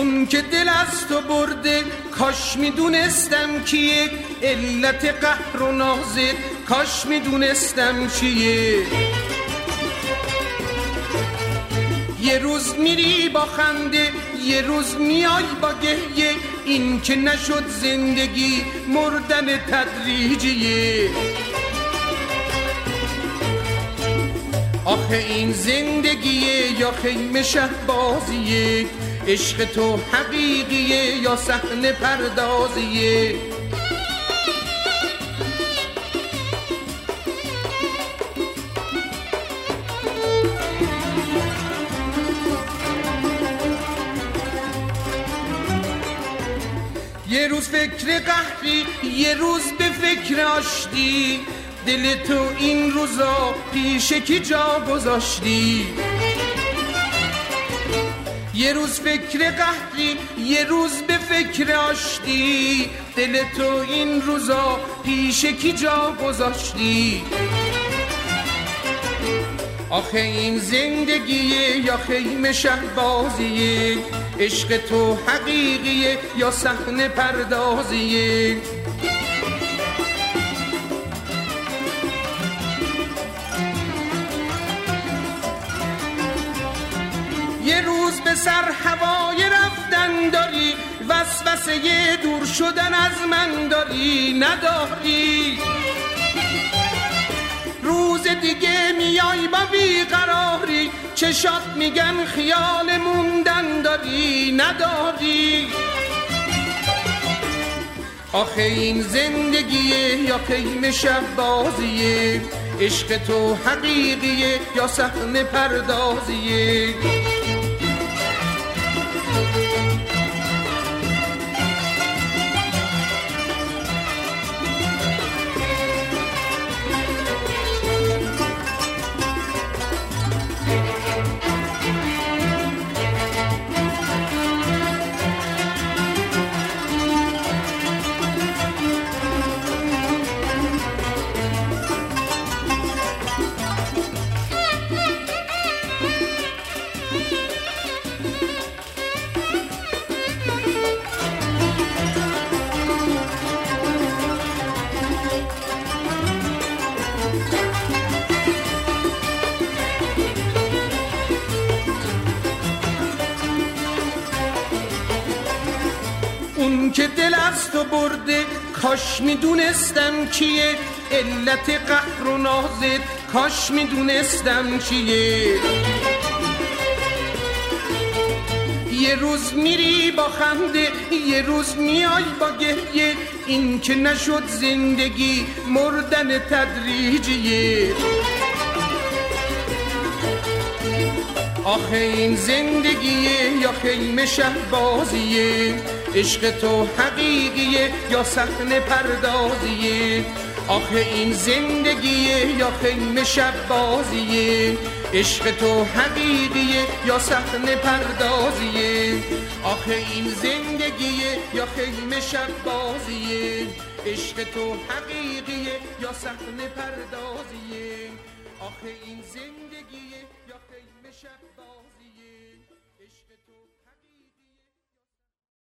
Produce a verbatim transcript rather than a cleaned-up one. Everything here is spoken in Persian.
اون که دل از تو برده کاش میدونستم کیه، علت قهر و نازت کاش میدونستم چیه. یه روز میری با خنده یه روز میای با گریه، این که نشد زندگی مردن تدریجیه. آخه این زندگیه یا خیمه شهبازیه، عشق تو حقیقیه یا صحنه پردازیه. یه روز فکر قهری یه روز به فکر آشتی، دل تو این روزا پیش کی جا گذاشتی. یه روز فکر قهری یه روز به فکر آشتی، دل تو این روزا پیش کی جا گذاشتی. آخه این زندگیه یا خیمه شهبازیه، عشق تو حقیقیه یا صحنه پردازیه. یه روز به سر هوای رفتن داری، وسوسه دور شدن از من داری نداری. روز دیگه میای با بیقراری، چشات میگن خیال موندن داری نداری. آخه این زندگیه یا خیمه شهبازیه، عشق تو حقیقیه یا صحنه پردازیه. اون که دل از تو برده کاش میدونستم کیه، علت قهر و نازت کاش میدونستم چیه. یه روز میری با خنده یه روز میای با گریه، این که نشد زندگی مردن تدریجیه. آخه این زندگیه یا خیمه شهبازیه، عشق تو حقیقیه یا صحنه پردازیه. آخه این زندگیه یا خیمه شهبازیه، عشق تو حقیقیه یا صحنه پردازیه. آخه این زندگیه یا خیمه شهبازیه، عشق تو حقیقیه یا صحنه پردازیه. آخه این زندگیه یا خیمه شهبازیه.